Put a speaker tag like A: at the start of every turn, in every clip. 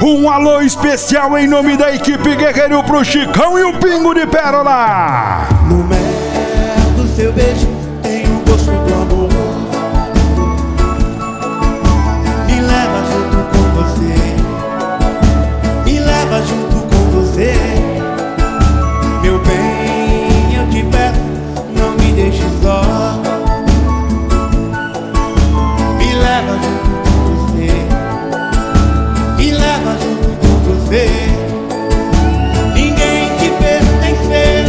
A: Um alô especial em nome da equipe Guerreiro pro Chicão e o Pingo de Pérola.
B: No mel do seu beijo tem o gosto do amor. Me leva junto com você, me leva junto com você. Meu bem, eu te peço, não me deixe só. Me leva junto com você, me leva junto com você. Ninguém te pertence.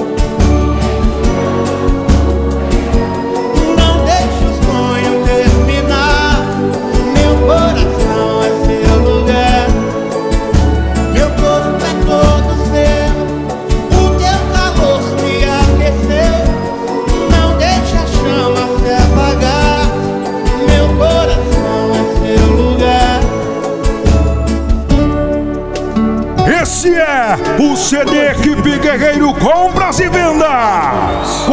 B: Não deixe o sonho terminar. Meu coração é seu lugar. Meu corpo é todo seu. O teu calor me aqueceu. Não deixe a chama se apagar. Meu coração é seu lugar.
A: Esse é o CD Equipe Guerreiro Compras e Vendas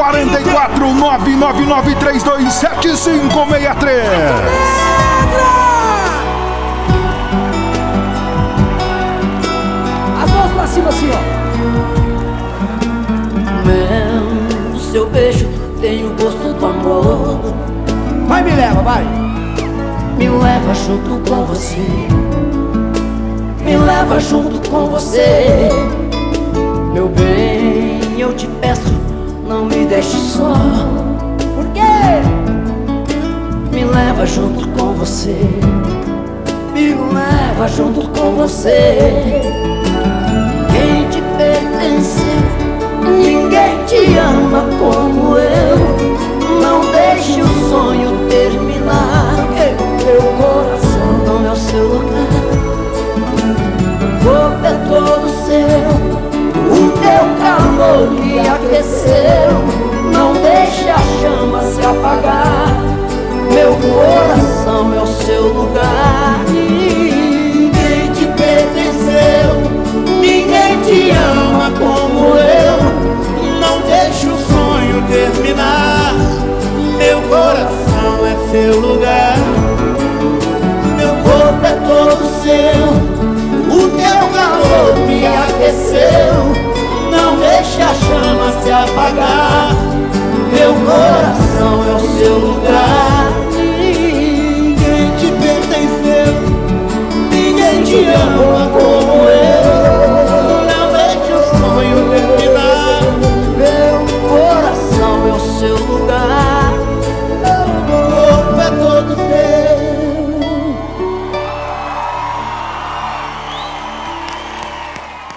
A: 44999327563.
C: As mãos pra cima assim, ó.
D: Mel do seu beijo tem o gosto do amor.
C: Vai, me leva, vai.
D: Me leva junto com você, me leva junto com você. Meu bem, eu te peço, não me deixe só.
C: Por quê?
D: Me leva junto com você, me leva junto com você. Ninguém te pertence, ninguém te ama como eu. Não deixe o sonho terminar. Meu coração não é o seu lugar. O corpo é todo seu. O teu calor me aqueceu. Não deixe a chama se apagar. Meu coração é o seu lugar.